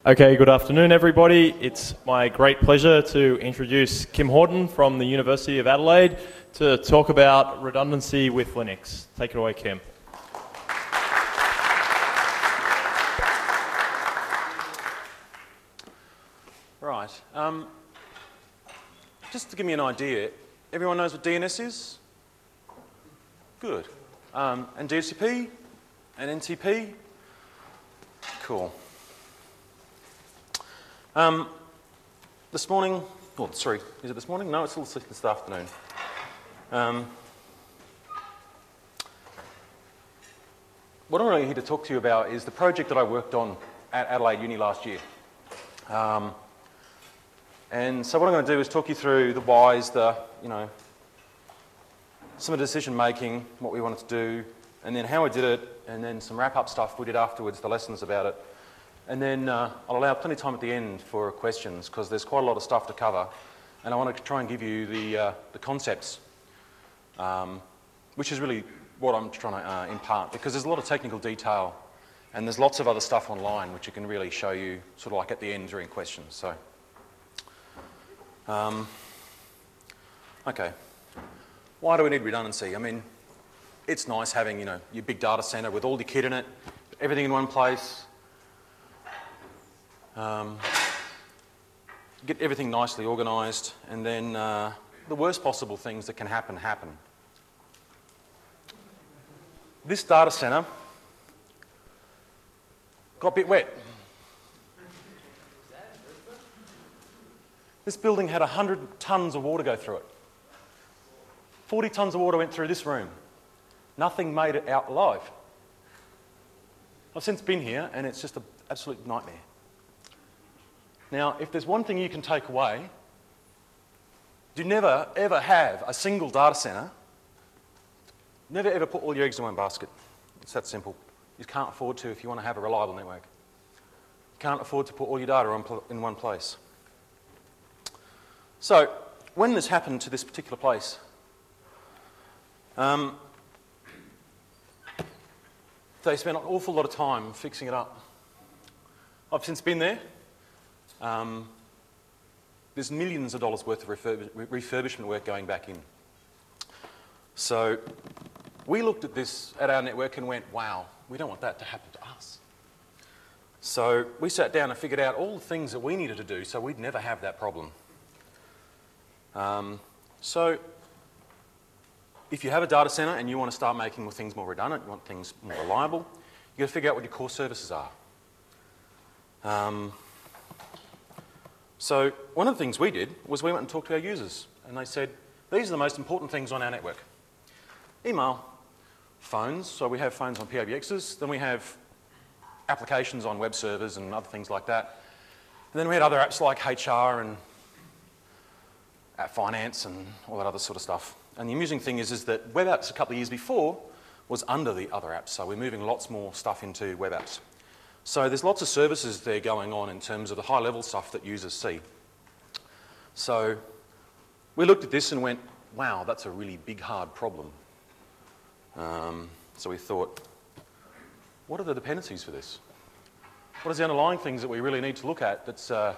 Okay, good afternoon everybody. It's my great pleasure to introduce Kim Horton from the University of Adelaide to talk about redundancy with Linux. Take it away, Kim. Right. Just to give me an idea, everyone knows what DNS is? Good. And DHCP? And NTP? Cool. This morning, oh, sorry, is it this morning? No, it's still this afternoon. What I'm really here to talk to you about is the project that I worked on at Adelaide Uni last year. And so what I'm going to do is talk you through the whys, some of the decision making, what we wanted to do, and then how we did it, and then some wrap-up stuff we did afterwards, the lessons about it. And then I'll allow plenty of time at the end for questions because there's quite a lot of stuff to cover, and I want to try and give you the concepts, which is really what I'm trying to impart, because there's a lot of technical detail and there's lots of other stuff online which I can really show you sort of like at the end during questions. So, okay, why do we need redundancy? I mean, it's nice having your big data center with all your kit in it, everything in one place. Get everything nicely organised, and then the worst possible things that can happen. This data centre got a bit wet. This building had 100 tonnes of water go through it. 40 tonnes of water went through this room. Nothing made it out alive. I've since been here, and it's just an absolute nightmare. Now, if there's one thing you can take away, do never, ever have a single data centre. Never, ever put all your eggs in one basket. It's that simple. You can't afford to if you want to have a reliable network. You can't afford to put all your data in one place. So, when this happened to this particular place, they spent an awful lot of time fixing it up. I've since been there. There's millions of dollars worth of refurbishment work going back in. So we looked at this at our network and went, wow, we don't want that to happen to us. So we sat down and figured out all the things that we needed to do so we'd never have that problem. So if you have a data center and you want to start making things more redundant, you want things more reliable, you've got to figure out what your core services are. So one of the things we did was we went and talked to our users, and they said, these are the most important things on our network. Email, phones, so we have phones on PBXs, then we have applications on web servers and other things like that. And then we had other apps like HR and finance and all that other sort of stuff. And the amusing thing is that web apps a couple of years before was under the other apps, so we're moving lots more stuff into web apps. So there's lots of services there going on in terms of the high-level stuff that users see. So we looked at this and went, wow, that's a really big, hard problem. So we thought, what are the dependencies for this? What is the underlying things that we really need to look at that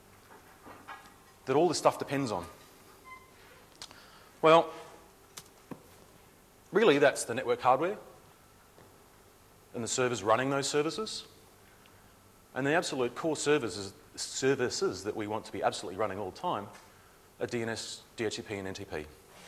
all this stuff depends on? Well, really that's the network hardware and the servers running those services. And the absolute core services that we want to be absolutely running all the time are DNS, DHCP and NTP.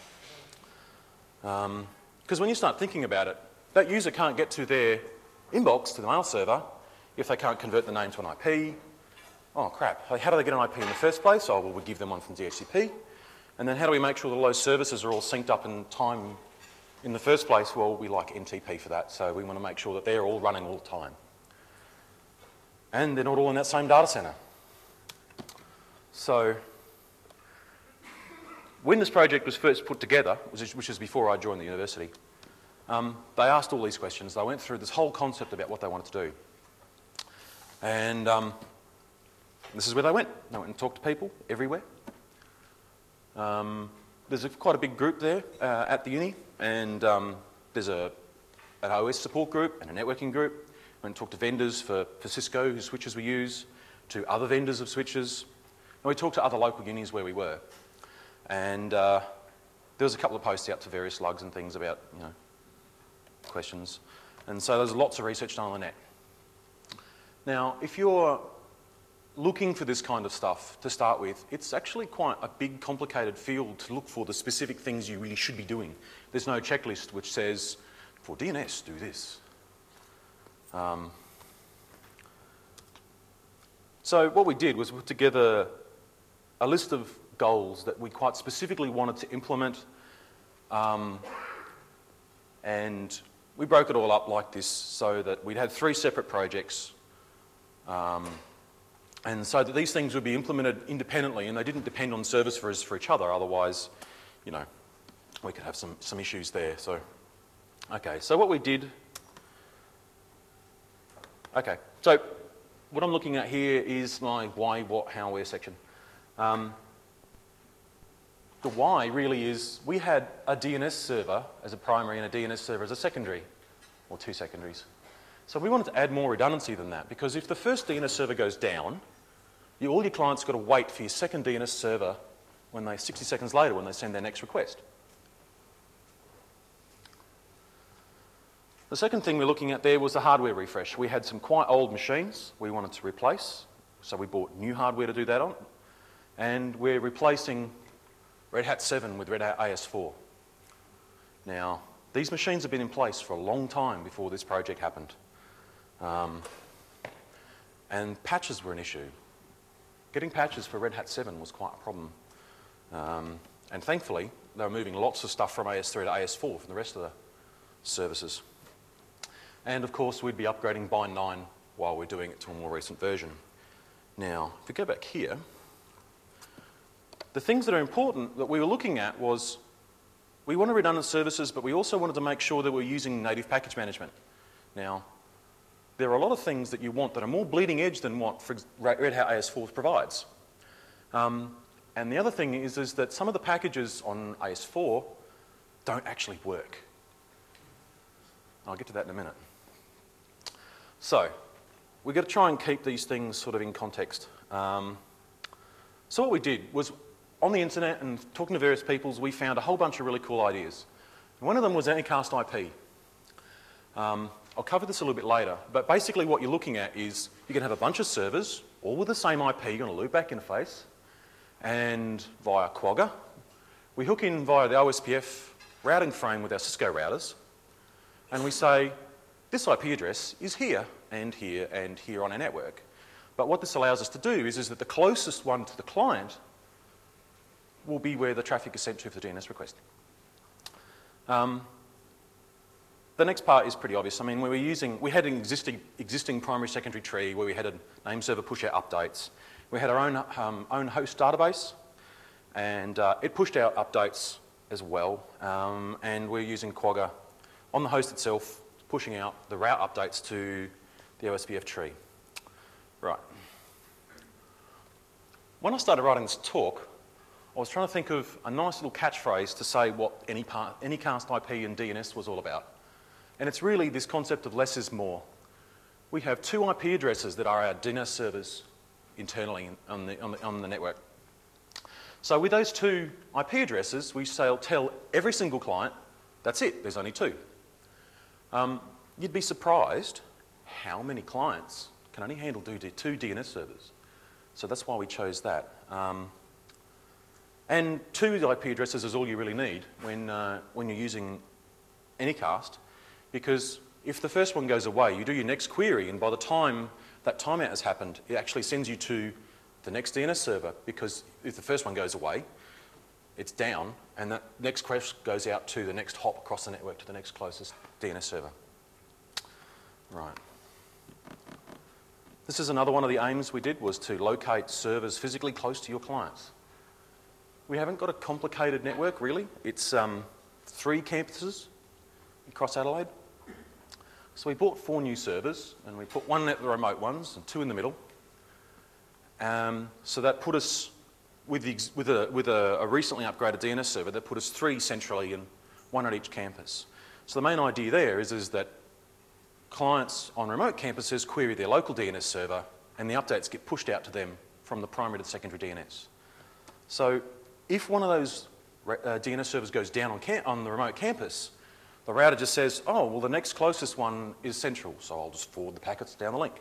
Because when you start thinking about it, that user can't get to their inbox, to the mail server, if they can't convert the name to an IP. Oh crap, how do they get an IP in the first place? Oh, well, we give them one from DHCP. And then how do we make sure that those services are all synced up in time in the first place? Well, we like NTP for that, so we want to make sure that they're all running all the time. And they're not all in that same data center. So when this project was first put together, which was before I joined the university, they asked all these questions. They went through this whole concept about what they wanted to do. And this is where they went. They went and talked to people everywhere. There's quite a big group there at the uni, and there's an OS support group and a networking group. Went and talked to vendors for Cisco, whose switches we use. to other vendors of switches, and we talked to other local unis where we were. And there was a couple of posts out to various lugs and things about, questions. And so there's lots of research done on the net. Now, if you're looking for this kind of stuff to start with, it's actually quite a big, complicated field to look for the specific things you really should be doing. There's no checklist which says, for DNS, do this. So what we did was put together a list of goals that we quite specifically wanted to implement, and we broke it all up like this so that we'd had 3 separate projects, and so that these things would be implemented independently and they didn't depend on service for each other, otherwise, we could have some issues there. So, okay, so what we did, okay, so what I'm looking at here is my why, what, how, where section. The why really is we had a DNS server as a primary and a DNS server as a secondary, or 2 secondaries. So we wanted to add more redundancy than that, because if the first DNS server goes down, all your clients got to wait for your second DNS server 60 seconds later when they send their next request. The second thing we're looking at there was the hardware refresh. We had some quite old machines we wanted to replace, so we bought new hardware to do that on, and we're replacing Red Hat 7 with Red Hat AS4. Now, these machines have been in place for a long time before this project happened, and patches were an issue. Getting patches for Red Hat 7 was quite a problem, and thankfully they were moving lots of stuff from AS3 to AS4 from the rest of the services. And of course we'd be upgrading Bind 9 while we're doing it to a more recent version. Now, if we go back here, the things that are important that we were looking at was we wanted redundant services, but we also wanted to make sure that we're using native package management. Now, there are a lot of things that you want that are more bleeding edge than what Red Hat AS4 provides. And the other thing is that some of the packages on AS4 don't actually work. I'll get to that in a minute. So, we've got to try and keep these things sort of in context. So what we did was, on the internet and talking to various people, we found a whole bunch of really cool ideas. One of them was Anycast IP. I'll cover this a little bit later, but basically what you're looking at is you can have a bunch of servers, all with the same IP on a loopback interface, and via Quagga. We hook in via the OSPF routing frame with our Cisco routers, and we say, this IP address is here, and here, and here on our network. But what this allows us to do is that the closest one to the client will be where the traffic is sent to for the DNS request. The next part is pretty obvious. I mean, we had an existing primary-secondary tree where we had a name server push out updates. We had our own host database, and it pushed out updates as well. And we're using Quagga on the host itself, pushing out the route updates to the OSPF tree. Right. When I started writing this talk, I was trying to think of a nice little catchphrase to say what Anycast IP and DNS was all about. And it's really this concept of less is more. We have 2 IP addresses that are our DNS servers internally on the network. So with those 2 IP addresses, we tell every single client, that's it, there's only 2. You'd be surprised how many clients can only handle 2 DNS servers. So that's why we chose that. And 2 IP addresses is all you really need when you're using Anycast, because if the first one goes away, you do your next query, and by the time that timeout has happened, it actually sends you to the next DNS server, because if the first one goes away, it's down, and that next request goes out to the next hop across the network to the next closest DNS server. Right. This is another one of the aims we did, was to locate servers physically close to your clients. We haven't got a complicated network, really. It's 3 campuses across Adelaide. So we bought 4 new servers, and we put 1 at the remote ones and 2 in the middle. So that put us, with a recently upgraded DNS server, that put us 3 centrally and 1 at each campus. So the main idea there is that clients on remote campuses query their local DNS server and the updates get pushed out to them from the primary to the secondary DNS. So if one of those DNS servers goes down on the remote campus, the router just says, oh, well, the next closest one is central, so I'll just forward the packets down the link.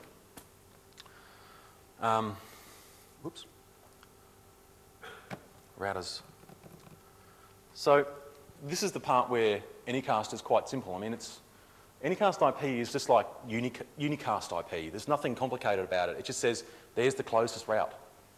Whoops. Routers. So this is the part where Anycast is quite simple. I mean, Anycast IP is just like unicast IP. There's nothing complicated about it. It just says, there's the closest route.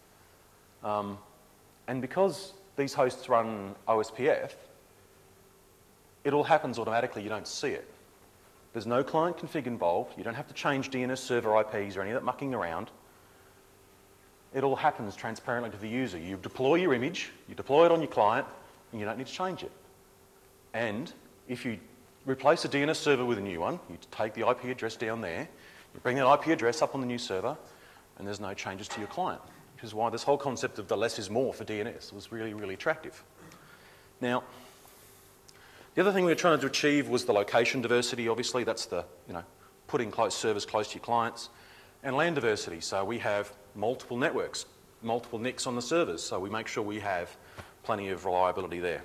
And because these hosts run OSPF, it all happens automatically. You don't see it. There's no client config involved. You don't have to change DNS server IPs or any of that mucking around. It all happens transparently to the user. You deploy your image, you deploy it on your client, and you don't need to change it. And if you replace a DNS server with a new one, you take the IP address down there, you bring that IP address up on the new server, and there's no changes to your client, which is why this whole concept of the less is more for DNS was really, really attractive. Now, the other thing we were trying to achieve was the location diversity. Obviously, that's the, putting servers close to your clients, and LAN diversity. So we have multiple networks, multiple NICs on the servers, so we make sure we have plenty of reliability there.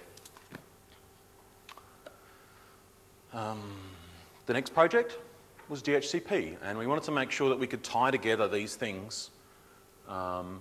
The next project was DHCP, and we wanted to make sure that we could tie together these things, And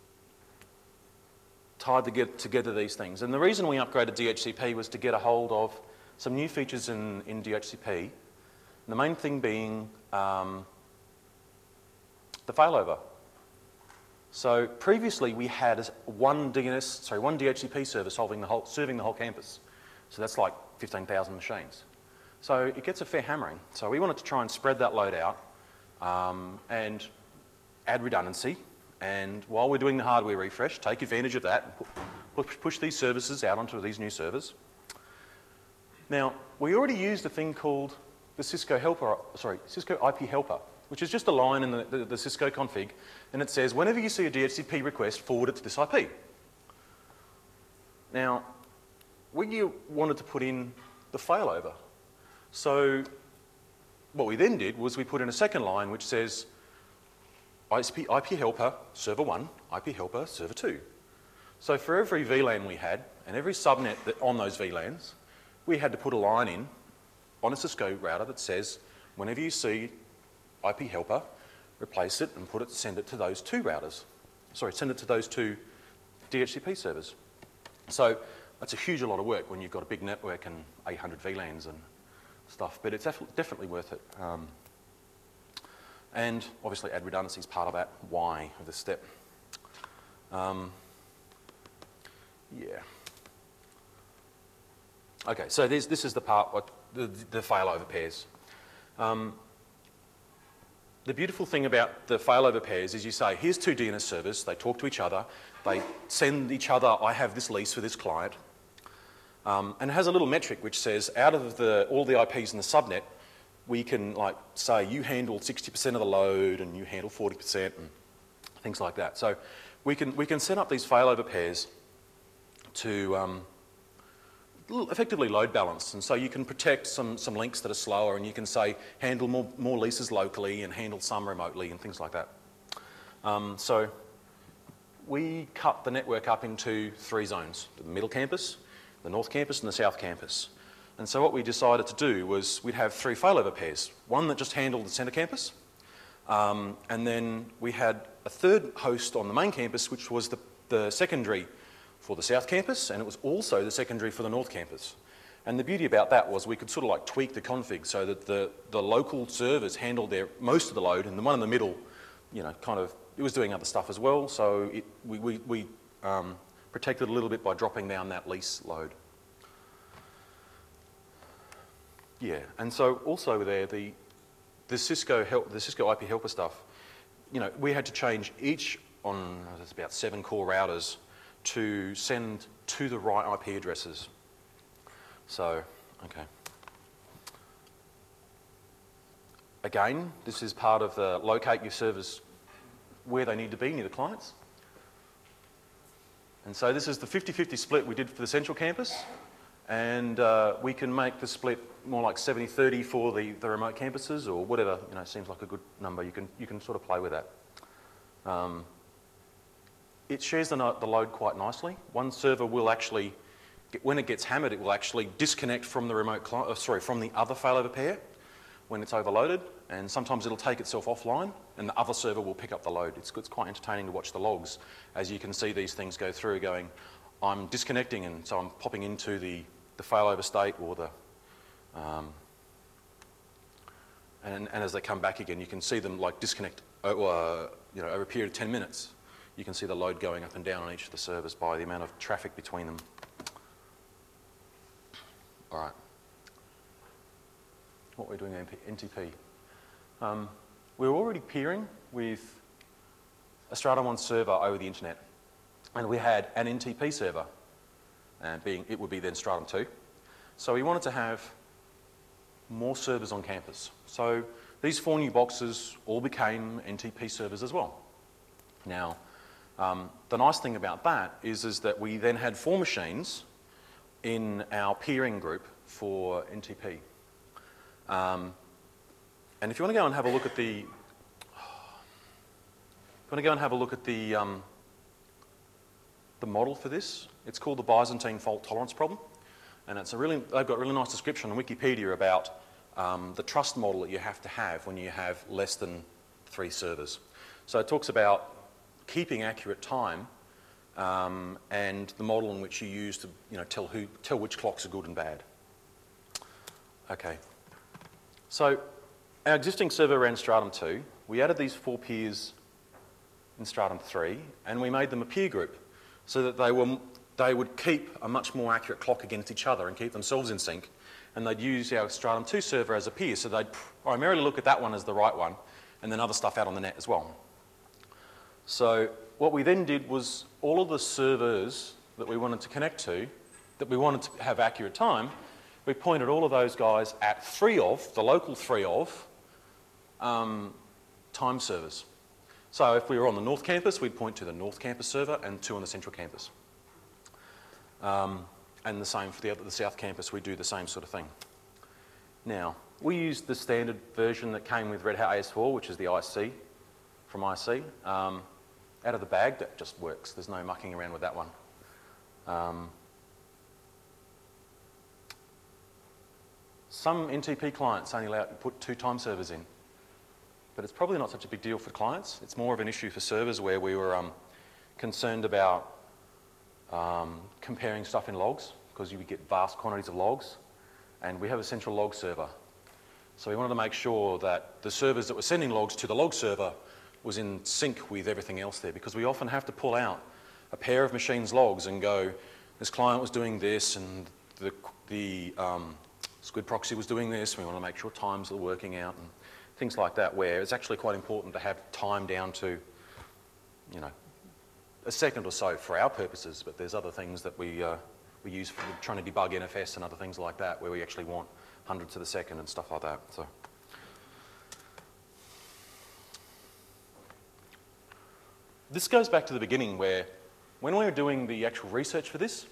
the reason we upgraded DHCP was to get a hold of some new features in DHCP, and the main thing being the failover. So previously we had one DHCP server serving the whole campus. So that's like 15,000 machines. So it gets a fair hammering. So we wanted to try and spread that load out and add redundancy. And while we're doing the hardware refresh, take advantage of that and push these services out onto these new servers. Now, we already used a thing called the Cisco IP helper, which is just a line in the Cisco config, and it says, whenever you see a DHCP request, forward it to this IP. Now, we wanted to put in the failover. So what we then did was we put in a second line which says, IP helper server 1, IP helper server 2. So for every VLAN we had, and every subnet on those VLANs, we had to put a line in on a Cisco router that says, whenever you see IP helper, replace it and send it to those two routers. Sorry, send it to those two DHCP servers. So that's a huge lot of work when you've got a big network and 800 VLANs and stuff, but it's definitely worth it. And obviously add redundancy is part of that why of this step. Yeah. Okay, so this is the part, the failover pairs. The beautiful thing about the failover pairs is you say, here's two DNS servers, they talk to each other, they send each other, I have this lease for this client. And it has a little metric which says, out of all the IPs in the subnet, we can say you handle 60% of the load and you handle 40% and things like that. So we can set up these failover pairs to effectively load balance, and so you can protect some links that are slower, and you can say handle more leases locally and handle some remotely and things like that. So we cut the network up into 3 zones: the middle campus, the north campus, and the south campus. And so what we decided to do was we'd have 3 failover pairs, one that just handled the centre campus, and then we had a third host on the main campus, which was the secondary for the south campus, and it was also the secondary for the north campus. And the beauty about that was we could sort of tweak the config so that the local servers handled most of the load, and the one in the middle, it was doing other stuff as well, so we protected a little bit by dropping down that lease load. Yeah, and so also there, the Cisco IP helper stuff, we had to change each on, there's about 7 core routers to send to the right IP addresses. So, okay. Again, this is part of the locate your servers where they need to be near the clients. And so this is the 50-50 split we did for the central campus, and we can make the split more like 70-30 for the remote campuses, or whatever seems like a good number. You can sort of play with that. It shares the load quite nicely. One server will actually, when it gets hammered, it will actually disconnect from the from the other failover pair when it's overloaded, and sometimes it'll take itself offline, and the other server will pick up the load. It's quite entertaining to watch the logs as you can see these things go through, going, I'm disconnecting, and so I'm popping into the failover state or the and as they come back again, you can see them like disconnect over a period of 10 minutes. You can see the load going up and down on each of the servers by the amount of traffic between them. All right. What we're doing in NTP. We're already peering with a Stratum 1 server over the internet, and we had an NTP server, and it would be then Stratum 2. So we wanted to have more servers on campus. So these 4 new boxes all became NTP servers as well. Now, the nice thing about that is that we then had 4 machines in our peering group for NTP. And if you want to go and have a look at the model for this, it's called the Byzantine fault tolerance problem, and they've got a really nice description on Wikipedia about the trust model that you have to have when you have less than 3 servers. So it talks about keeping accurate time and the model in which you use to tell which clocks are good and bad. Okay. So our existing server ran Stratum 2. We added these 4 peers in Stratum 3, and we made them a peer group so that they would keep a much more accurate clock against each other and keep themselves in sync. And they'd use our Stratum 2 server as a peer, so they'd primarily look at that one as the right one, and then other stuff out on the net as well. So what we then did was all of the servers that we wanted to connect to, that we wanted to have accurate time, we pointed all of those guys at the local 3 time servers. So if we were on the North Campus, we'd point to the North Campus server and 2 on the Central Campus. And the same for the South Campus, we do the same sort of thing. Now, we used the standard version that came with Red Hat AS4, which is the IC from IC. Out of the bag, that just works. There's no mucking around with that one. Some NTP clients only allow you to put 2 time servers in, but it's probably not such a big deal for clients. It's more of an issue for servers where we were concerned about comparing stuff in logs, because you would get vast quantities of logs, and we have a central log server. So we wanted to make sure that the servers that were sending logs to the log server was in sync with everything else there, because we often have to pull out a pair of machines' logs and go, this client was doing this, and the Squid proxy was doing this, we want to make sure times are working out, and things like that, where it's actually quite important to have time down to, a second or so for our purposes, but there's other things that we use for trying to debug NFS and other things like that, where we actually want hundredths of a second and stuff like that. So. This goes back to the beginning, where when we were doing the actual research for this,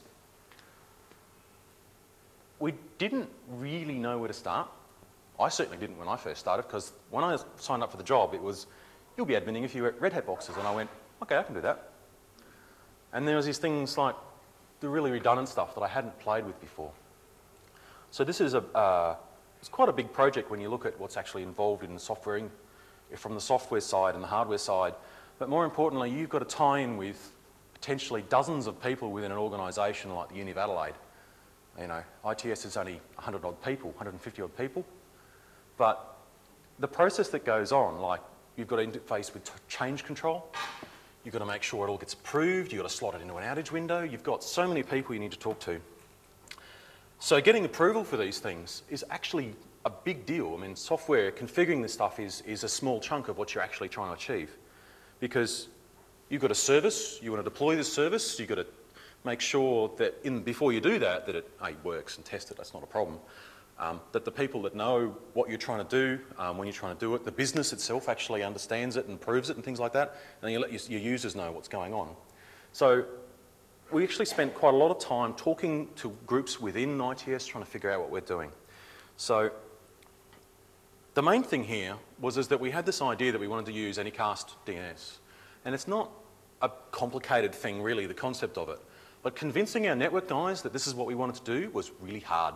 we didn't really know where to start. I certainly didn't when I first started, because when I signed up for the job, it was, you'll be adminning a few Red Hat boxes, and I went, okay, I can do that. And there was these things like the really redundant stuff that I hadn't played with before. So this is it's quite a big project when you look at what's actually involved in the software, from the software side and the hardware side. But more importantly, you've got to tie in with potentially dozens of people within an organisation like the Uni of Adelaide. ITS is only 100 odd people, 150 odd people. But the process that goes on, like you've got to interface with change control, you've got to make sure it all gets approved, you've got to slot it into an outage window, you've got so many people you need to talk to. So getting approval for these things is actually a big deal. I mean, software, configuring this stuff is a small chunk of what you're actually trying to achieve. Because you've got a service, you want to deploy this service, you've got to make sure that before you do that, that it works and test it, that's not a problem. That the people that know what you're trying to do, when you're trying to do it, the business itself actually understands it and proves it and things like that, and then you let your users know what's going on. So we actually spent quite a lot of time talking to groups within ITS trying to figure out what we're doing. So the main thing here was that we had this idea that we wanted to use Anycast DNS. And it's not a complicated thing, really, the concept of it. But convincing our network guys that this is what we wanted to do was really hard.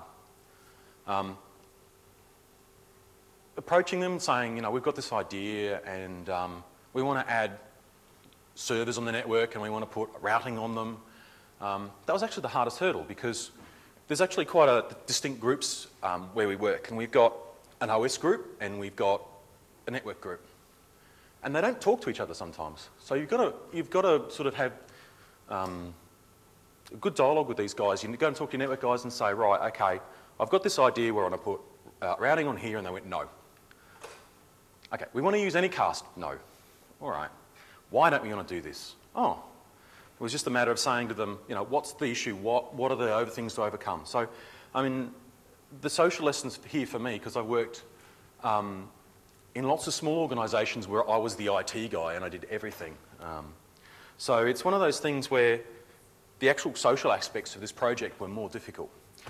Approaching them, saying, you know, we've got this idea and we want to add servers on the network and we want to put routing on them. That was actually the hardest hurdle because there's actually quite a distinct groups where we work, and we've got an OS group and we've got a network group. And they don't talk to each other sometimes. So you've got to sort of have a good dialogue with these guys. You go and talk to your network guys and say, right, okay, I've got this idea where I want to put routing on here, and they went, no. Okay, we want to use Anycast. No. All right. Why don't we want to do this? Oh, it was just a matter of saying to them, you know, what's the issue? What are the things to overcome? So, I mean, the social lessons here for me, because I worked in lots of small organisations where I was the IT guy and I did everything. So it's one of those things where the actual social aspects of this project were more difficult.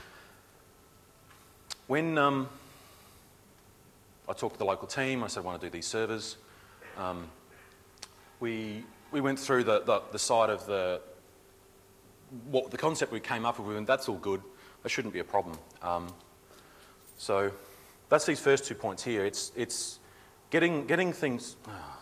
When I talked to the local team, I said I want to do these servers. We went through the side of the concept we came up with, and that's all good. That shouldn't be a problem. So that's these first 2 points here. It's getting things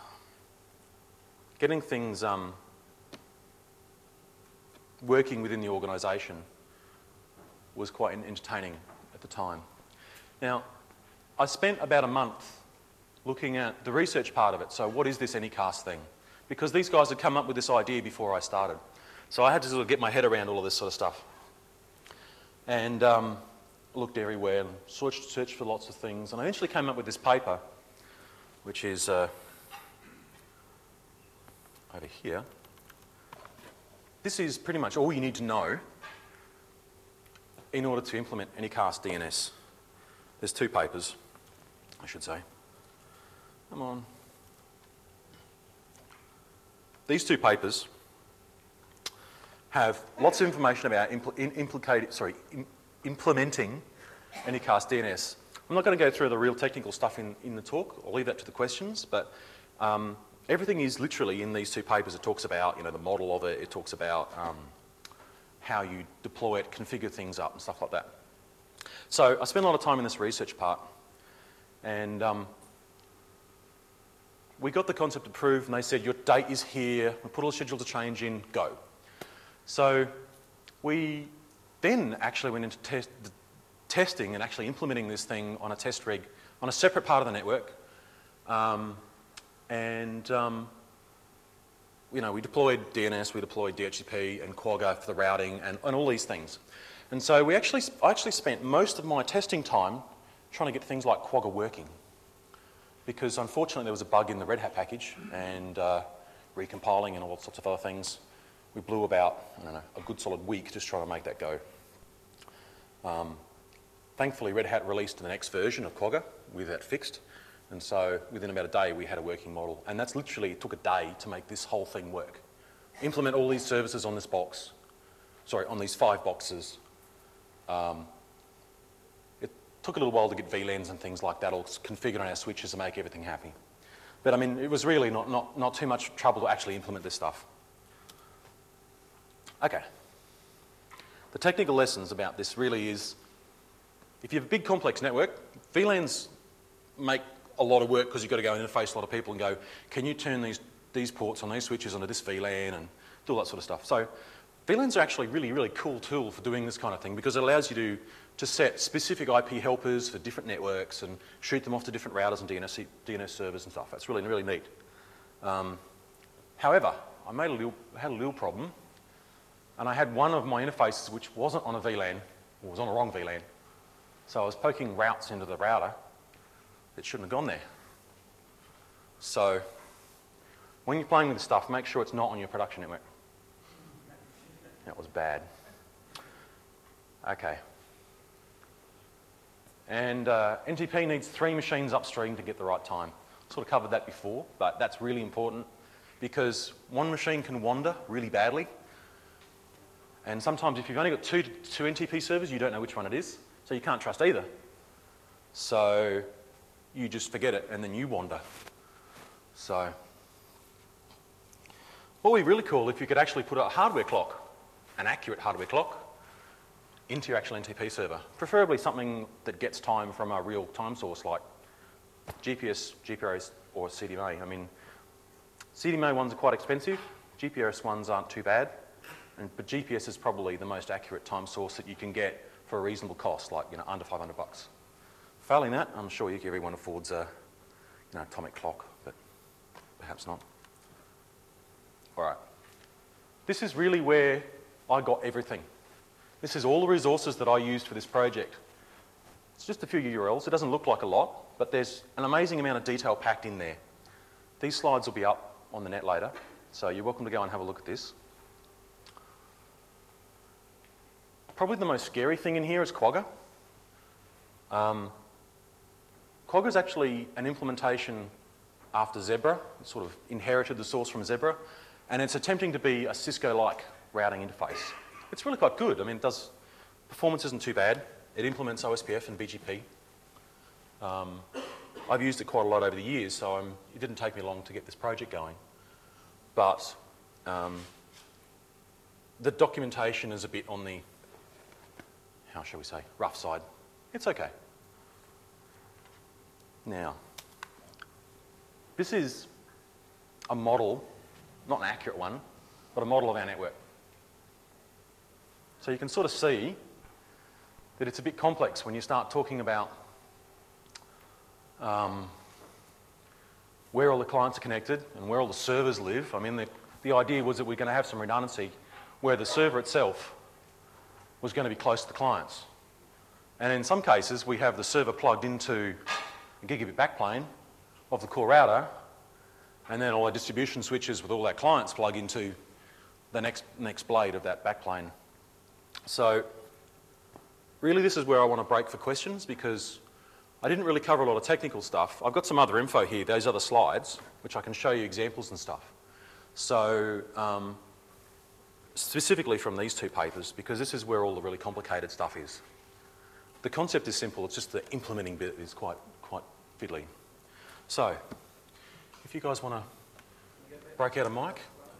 working within the organisation was quite entertaining at the time. Now, I spent about a month looking at the research part of it. So what is this Anycast thing? Because these guys had come up with this idea before I started. So I had to sort of get my head around all of this sort of stuff. And looked everywhere and searched for lots of things. And I eventually came up with this paper, which is over here. This is pretty much all you need to know in order to implement Anycast DNS. There's 2 papers, I should say. Come on. These 2 papers have lots of information about implementing Anycast DNS. I'm not going to go through the real technical stuff in the talk. I'll leave that to the questions. But everything is literally in these 2 papers. It talks about, you know, the model of it. It talks about how you deploy it, configure things up, and stuff like that. So I spent a lot of time in this research part, and we got the concept approved, and they said, your date is here, we put all the schedule to change in, go. So we then actually went into testing and actually implementing this thing on a test rig on a separate part of the network. You know, we deployed DNS, we deployed DHCP and Quagga for the routing and all these things. And so I actually spent most of my testing time trying to get things like Quagga working, because unfortunately there was a bug in the Red Hat package and recompiling and all sorts of other things. We blew about, I don't know, a good solid week just trying to make that go. Thankfully, Red Hat released the next version of Quagga with that fixed, and so within about a day we had a working model. And that's literally, it took a day to make this whole thing work. Implement all these services on this box, sorry, on these 5 boxes. It took a little while to get VLANs and things like that all configured on our switches to make everything happy. But I mean, it was really not too much trouble to actually implement this stuff. Okay. The technical lessons about this really is, if you have a big complex network, VLANs make a lot of work because you've got to go and interface a lot of people and go, can you turn these ports on these switches onto this VLAN and do all that sort of stuff. So VLANs are actually a really, really cool tool for doing this kind of thing because it allows you to set specific IP helpers for different networks and shoot them off to different routers and DNS servers and stuff. That's really, really neat. However, I had a little problem, and I had one of my interfaces which wasn't on a VLAN, or was on a wrong VLAN. So I was poking routes into the router that shouldn't have gone there. So when you're playing with this stuff, make sure it's not on your production network. That was bad. Okay. And NTP needs 3 machines upstream to get the right time. Sort of covered that before, but that's really important because one machine can wander really badly. And sometimes if you've only got two NTP servers, you don't know which one it is. So you can't trust either. So you just forget it and then you wander. So What would be really cool if you could actually put a hardware clock, an accurate hardware clock, into your actual NTP server. Preferably something that gets time from a real time source like GPS, GPRS or CDMA. I mean, CDMA ones are quite expensive, GPRS ones aren't too bad, but GPS is probably the most accurate time source that you can get for a reasonable cost, like under $500. Failing that, I'm sure everyone affords a atomic clock, but perhaps not. All right. This is really where I got everything. This is all the resources that I used for this project. It's just a few URLs. It doesn't look like a lot, but there's an amazing amount of detail packed in there. These slides will be up on the net later, so you're welcome to go and have a look at this. Probably the most scary thing in here is Quagga. Quagga is actually an implementation after Zebra. It sort of inherited the source from Zebra, and it's attempting to be a Cisco-like routing interface. It's really quite good. I mean, performance isn't too bad. It implements OSPF and BGP. I've used it quite a lot over the years, so it didn't take me long to get this project going. But the documentation is a bit on the, how shall we say, rough side. It's okay. Now, this is a model, not an accurate one, but a model of our network. So you can sort of see that it's a bit complex when you start talking about where all the clients are connected and where all the servers live. I mean, the idea was that we're going to have some redundancy where the server itself was going to be close to the clients. And in some cases, we have the server plugged into a gigabit backplane of the core router, and then all our distribution switches with all our clients plug into the next blade of that backplane. So really this is where I want to break for questions, because I didn't really cover a lot of technical stuff. I've got some other info here, those other slides, which I can show you examples and stuff. So specifically from these two papers, because this is where all the really complicated stuff is. The concept is simple, it's just the implementing bit is quite fiddly. So, if you guys want to break out a mic.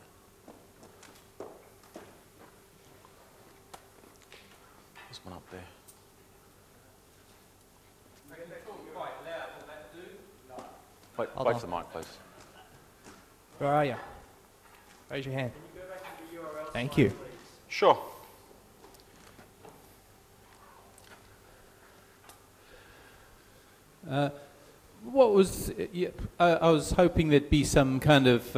There's one up there. Wait for the mic, please. Where are you? Raise your hand. Thank you. Sure. What was? I was hoping there'd be some kind of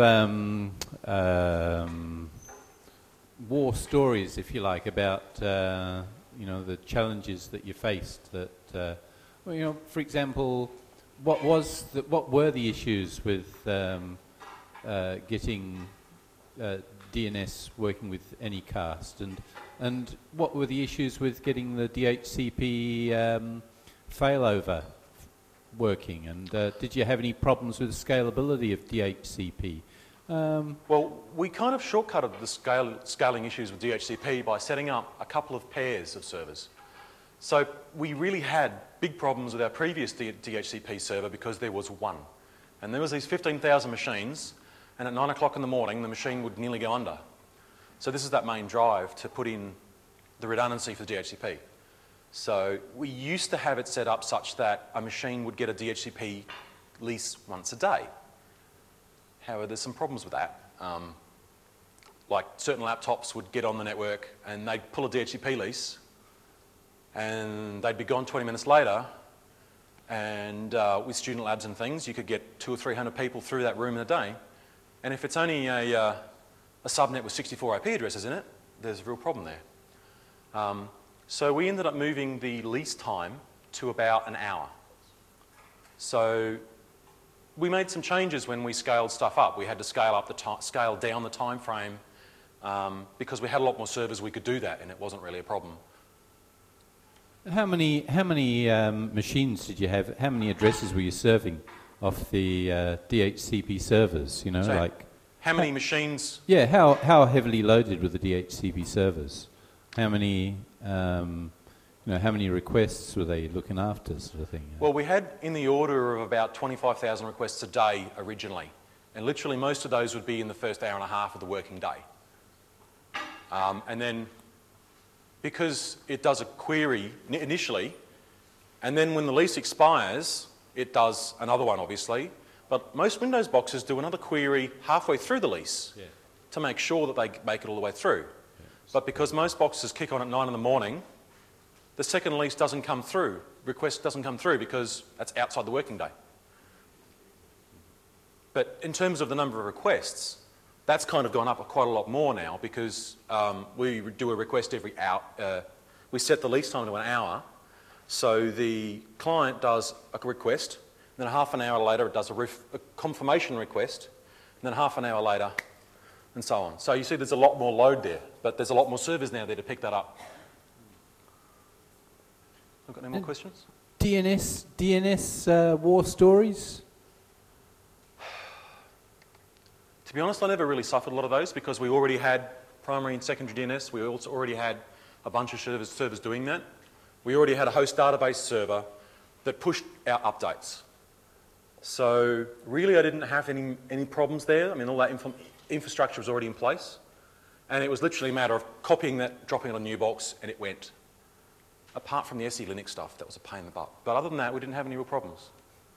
war stories, if you like, about the challenges that you faced. That for example, what were the issues with getting DNS working with Anycast, and what were the issues with getting the DHCP failover working, and did you have any problems with the scalability of DHCP? Well, we kind of shortcutted the scaling issues with DHCP by setting up a couple of pairs of servers. So we really had big problems with our previous DHCP server because there was one. And there was these 15,000 machines, and at 9 o'clock in the morning, the machine would nearly go under. So this is that main drive to put in the redundancy for DHCP. So we used to have it set up such that a machine would get a DHCP lease once a day. However, there's some problems with that. Like certain laptops would get on the network and they'd pull a DHCP lease and they'd be gone 20 minutes later, and with student labs and things, you could get 200 or 300 people through that room in a day. And if it's only a subnet with 64 IP addresses in it, there's a real problem there. So we ended up moving the lease time to about an hour. So we made some changes when we scaled stuff up. We had to scale down the time frame because we had a lot more servers we could do that, and it wasn't really a problem. How many machines did you have? How many addresses were you serving off the DHCP servers? So how many machines? Yeah, how heavily loaded were the DHCP servers? How many how many requests were they looking after, sort of thing? Well, we had in the order of about 25,000 requests a day originally, And literally most of those would be in the first hour and a half of the working day. And then because it does a query initially, and then when the lease expires, it does another one, obviously. But most Windows boxes do another query halfway through the lease to make sure that they make it all the way through. Yeah. But because most boxes kick on at 9 in the morning, the second lease doesn't come through, request doesn't come through because that's outside the working day. But in terms of the number of requests, that's kind of gone up quite a lot more now because we do a request every hour. We set the lease time to an hour. So the client does a request, and then half an hour later it does a confirmation request, and then half an hour later, and so on. So you see there's a lot more load there, but there's a lot more servers now there to pick that up. Got any more questions? DNS war stories? To be honest, I never really suffered a lot of those because we already had primary and secondary DNS. We also already had a bunch of servers doing that. We already had a host database server that pushed out updates. So really I didn't have any problems there. I mean, all that infrastructure was already in place. And it was literally a matter of copying that, dropping it on a new box, and it went. Apart from the SE Linux stuff, that was a pain in the butt. But other than that, we didn't have any real problems.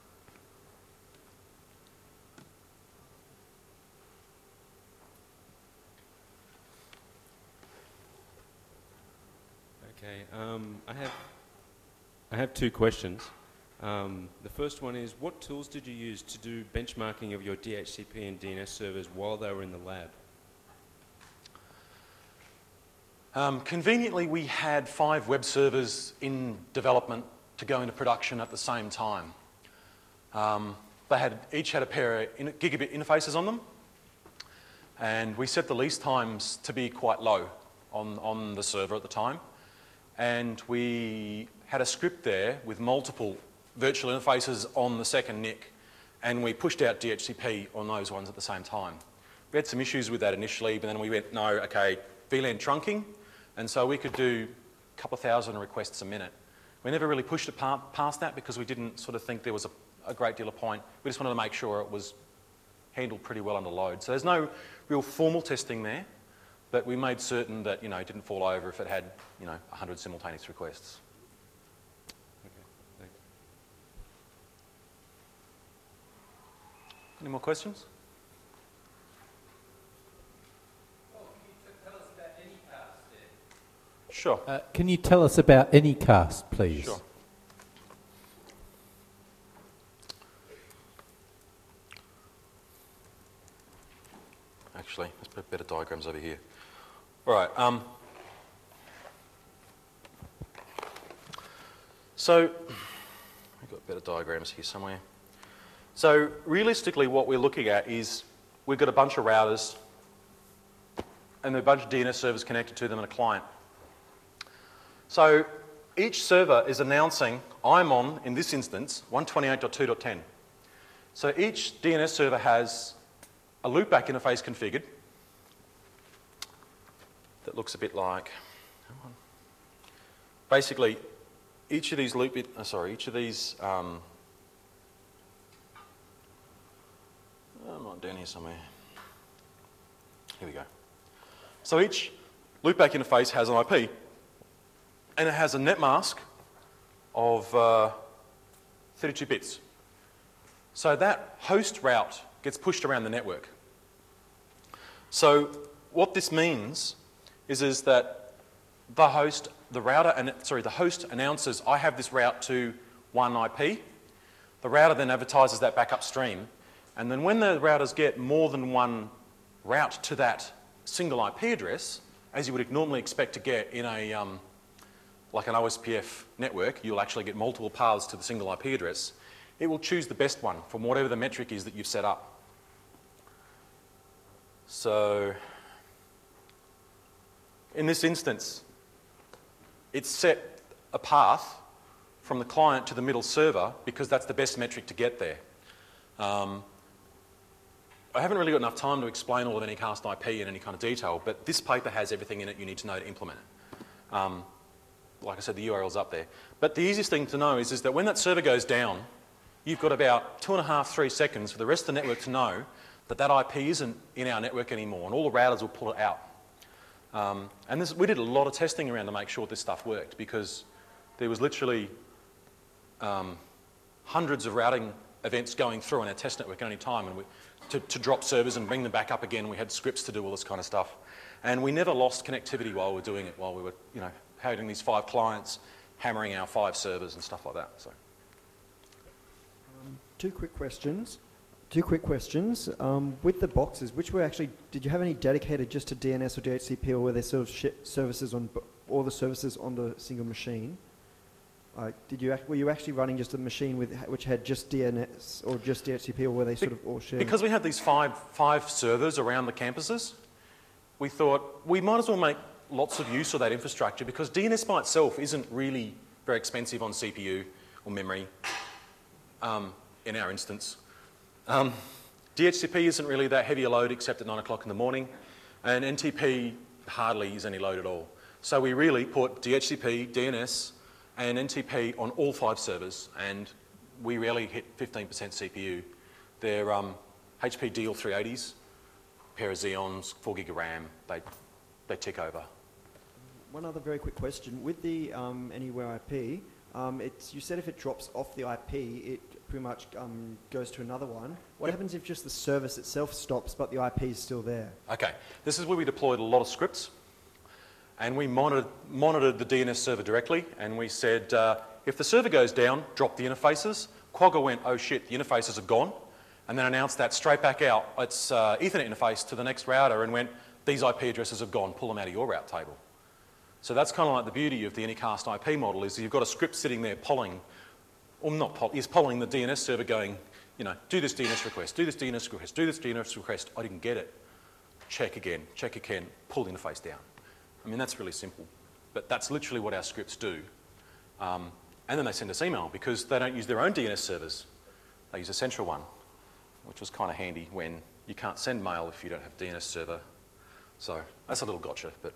Okay, I have two questions. The first one is, what tools did you use to do benchmarking of your DHCP and DNS servers while they were in the lab? Conveniently, we had 5 web servers in development to go into production at the same time. They each had a pair of gigabit interfaces on them, and we set the lease times to be quite low on the server at the time. And we had a script there with multiple virtual interfaces on the second NIC, and we pushed out DHCP on those ones at the same time. We had some issues with that initially, but then we went, no, okay, VLAN trunking, and so we could do a couple of thousand requests a minute. We never really pushed it past that because we didn't sort of think there was a great deal of point. We just wanted to make sure it was handled pretty well under load. So there's no real formal testing there, but we made certain that, it didn't fall over if it had, 100 simultaneous requests. Okay, thanks. Any more questions? Sure. Can you tell us about Anycast, please? Sure. Actually, let's put better diagrams over here. All right. So, we've got better diagrams here somewhere. So, realistically, what we're looking at is we've got a bunch of routers and a bunch of DNS servers connected to them and a client. So each server is announcing, I'm on, in this instance, 128.2.10. So each DNS server has a loopback interface configured that looks a bit like, basically, each of these I'm not down here somewhere. Here we go. So each loopback interface has an IP. And it has a net mask of 32 bits. So that host route gets pushed around the network. So what this means is that the host announces, I have this route to one IP. The router then advertises that back upstream. And then when the routers get more than one route to that single IP address, as you would normally expect to get in a like an OSPF network, you'll actually get multiple paths to the single IP address. It will choose the best one from whatever the metric is that you've set up. So, in this instance, it's set a path from the client to the middle server because that's the best metric to get there. I haven't really got enough time to explain all of Anycast IP in any kind of detail, but this paper has everything in it you need to know to implement it. Like I said, the URL's up there. But the easiest thing to know is that when that server goes down, you've got about 2.5, 3 seconds for the rest of the network to know But that IP isn't in our network anymore, and all the routers will pull it out. And we did a lot of testing around to make sure this stuff worked, because there was literally hundreds of routing events going through on our test network at any time, and to drop servers and bring them back up again. We had scripts to do all this kind of stuff. And we never lost connectivity while we were doing it, while we were, having these 5 clients, hammering our 5 servers and stuff like that. So, Two quick questions. With the boxes, did you have any dedicated just to DNS or DHCP, or were there sort of services on all the services on the single machine? Were you actually running just a machine which had just DNS or just DHCP, or were they sort of all shared? Because we had these five servers around the campuses, we thought we might as well make lots of use of that infrastructure, because DNS by itself isn't really very expensive on CPU or memory in our instance. DHCP isn't really that heavy a load except at 9 o'clock in the morning, and NTP hardly is any load at all. So we really put DHCP, DNS and NTP on all 5 servers, and we rarely hit 15% CPU. They're HP Deal 380s, pair of Xeons, 4 gig of RAM, they tick over. One other very quick question. With the Anywhere IP, you said if it drops off the IP, it pretty much goes to another one. What happens if just the service itself stops, but the IP is still there? Okay, this is where we deployed a lot of scripts, and we monitored the DNS server directly, and we said, if the server goes down, drop the interfaces. Quagga went, oh shit, the interfaces are gone, and then announced that straight back out, its Ethernet interface to the next router, and went, these IP addresses have gone, pull them out of your route table. So that's kind of like the beauty of the Anycast IP model, is you've got a script sitting there polling, or not polling, is polling the DNS server going, do this DNS request, do this DNS request, do this DNS request, I didn't get it. Check again, pull the interface down. I mean, that's really simple, but that's literally what our scripts do. And then they send us email, because they don't use their own DNS servers. They use a central one, which was kind of handy when you can't send mail if you don't have a DNS server. So that's a little gotcha, but...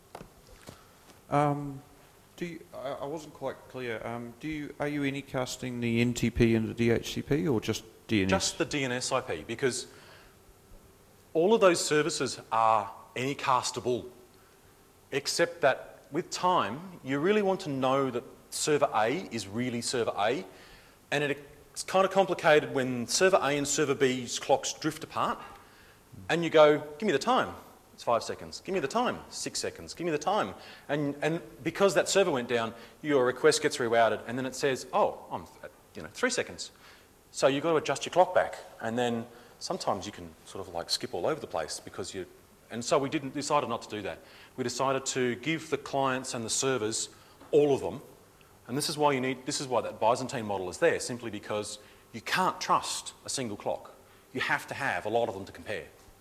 I wasn't quite clear. Are you anycasting the NTP and the DHCP, or just DNS? Just the DNS IP, because all of those services are anycastable, except that with time, you really want to know that server A is really server A, and it's kind of complicated when server A and server B's clocks drift apart, and you go, give me the time. It's 5 seconds. Give me the time. 6 seconds. Give me the time. And because that server went down, your request gets rerouted, and then it says, oh, I'm at 3 seconds. So you've got to adjust your clock back, and then sometimes you can sort of like skip all over the place because you. And so we decided not to do that. We decided to give the clients and the servers all of them, and this is why that Byzantine model is there, simply because you can't trust a single clock. You have to have a lot of them to compare.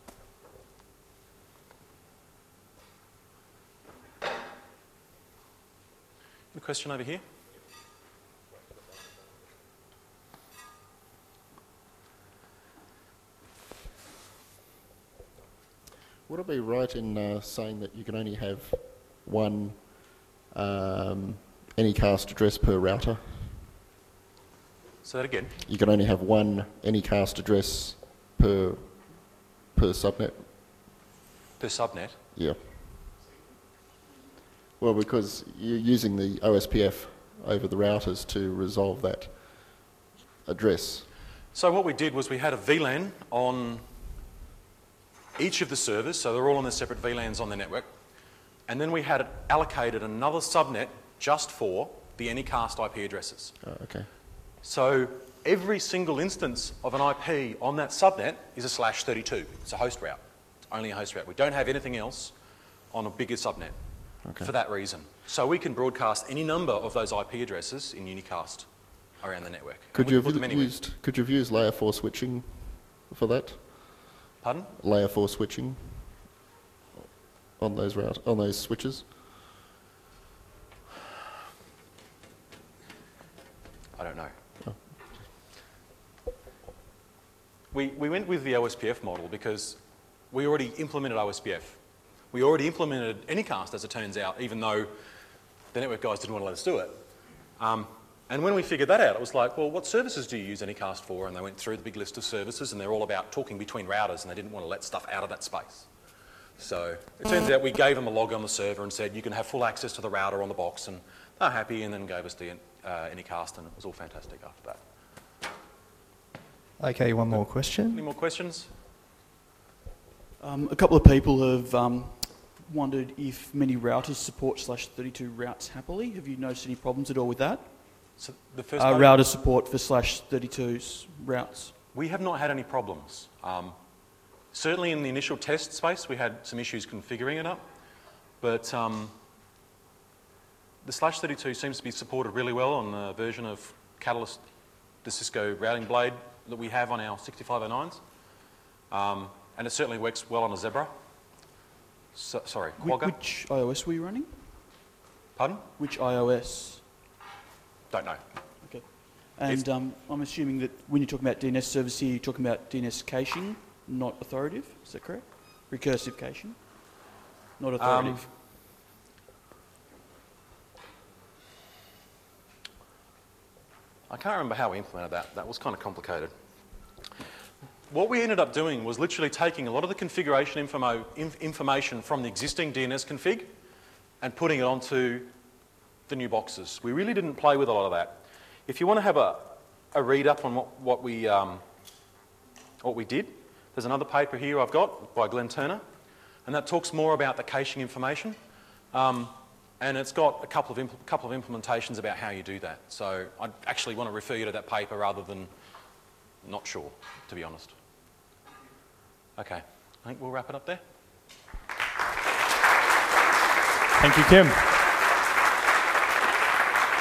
A question over here? Would it be right in saying that you can only have one Anycast address per router? Say that again. You can only have one Anycast address per subnet? Per subnet? Yeah. Well, because you're using the OSPF over the routers to resolve that address. So what we did was we had a VLAN on each of the servers, so they're all on their separate VLANs on the network, and then we had allocated another subnet just for the Anycast IP addresses. Oh, okay. So every single instance of an IP on that subnet is a /32. It's a host route. It's only a host route. We don't have anything else on a bigger subnet. Okay. For that reason. So we can broadcast any number of those IP addresses in Unicast around the network. Could you have used layer 4 switching for that? Pardon? Layer 4 switching on those switches? I don't know. Oh. We went with the OSPF model because we already implemented OSPF. We already implemented Anycast, as it turns out, even though the network guys didn't want to let us do it. And when we figured that out, it was like, well, what services do you use Anycast for? And they went through the big list of services, and they're all about talking between routers, and they didn't want to let stuff out of that space. So it turns out we gave them a log on the server and said, you can have full access to the router on the box, and they're happy, and then gave us the Anycast, and it was all fantastic after that. Okay, one more question. Any more questions? A couple of people have wondered if many routers support /32 routes happily. Have you noticed any problems at all with that? So the first Router support for /32's routes. We have not had any problems. Certainly in the initial test space, we had some issues configuring it up, but the /32 seems to be supported really well on the version of Catalyst, the Cisco routing blade that we have on our 6509s, and it certainly works well on a Zebra. Sorry, Quagga. Which iOS were you running? Pardon? Which iOS? Don't know. Okay. And I'm assuming that when you're talking about DNS service here, you're talking about DNS caching, not authoritative. Is that correct? Recursive caching, not authoritative. I can't remember how we implemented that. That was kind of complicated. What we ended up doing was literally taking a lot of the configuration information from the existing DNS config and putting it onto the new boxes. We really didn't play with a lot of that. If you want to have a read up on what we did, there's another paper here I've got by Glenn Turner, and that talks more about the caching information. And it's got a couple of implementations about how you do that. So I actually want to refer you to that paper rather than not sure, to be honest. Okay, I think we'll wrap it up there. Thank you, Kim.